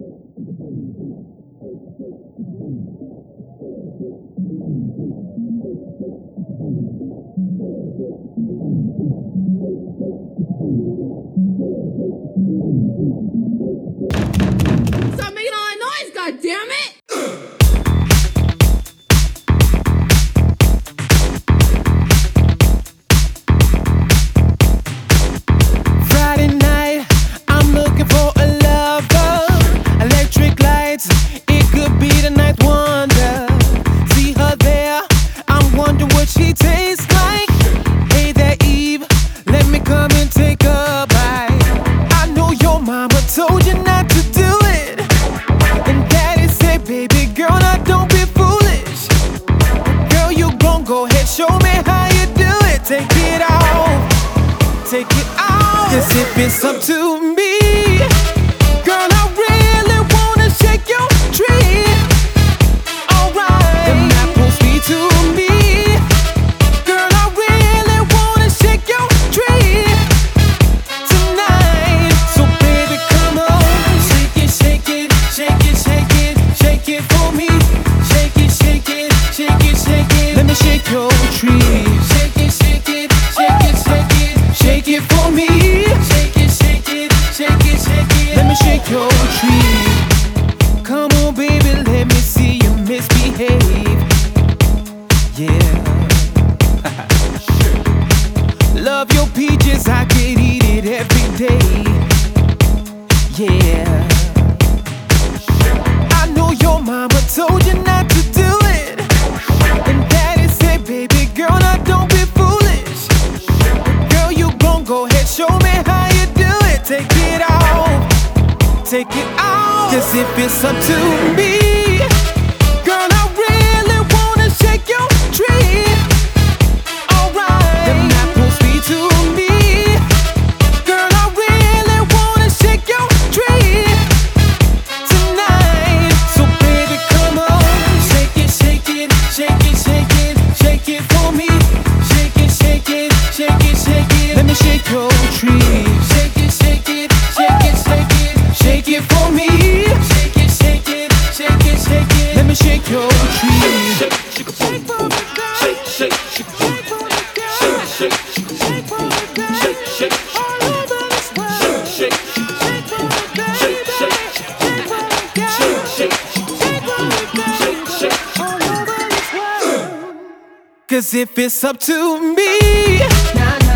Stop making all that noise, goddammit! Friday night, I'm looking for a lover. Electric lights, it could be the night wonder. See her there, I'm wondering what she tastes like. Hey there, Eve, let me come and take a bite. I know your mama told you not to do it, and daddy said, baby girl, now don't be foolish. Girl, you gon' go ahead, show me how you do it. Take it off, take it out. 'Cause if it's up to me, girl, I really wanna shake your tree. Alright, them apples be to me. Girl, I really wanna shake your tree tonight. So baby, come on, shake it, shake it, shake it, shake it, shake it for me. Shake it, shake it, shake it, shake it. Let me shake your tree. Shake it, shake it, shake it, shake it, shake it for me. Shake it, shake it, shake it, shake it. Let me shake your tree. Come on, baby, let me see you misbehave. Yeah. Love your peaches, I could eat it every day. Yeah. I know your mama told you not to do it, and daddy said, baby girl, now don't be foolish. Girl, you gon' go ahead, show me how you do it. Take it off, take it out. 'Cause if it's up to me, girl, I really wanna shake your tree. Alright, them apples be to me. Girl, I really wanna shake your tree tonight. So baby, come on, shake it, shake it, shake it, shake it, shake it for me. Shake it, shake it, shake it, shake it. Let me shake your tree. Shake it, shake it, shake it, shake it, shake it for me. Shake it, shake it, shake it, shake it. Let me shake your tree. Shake, shake it, shake for me, girl. Shake, shake, shake it, shake for me, girl. Shake, shake, shake it, shake for me, girl. Shake, shake, all over this world. Shake, shake, shake for me, girl. Shake, shake, shake for me, girl. Shake, shake, shake for me, girl. Shake, shake, all over this world. 'Cause if it's up to me, nah, nah.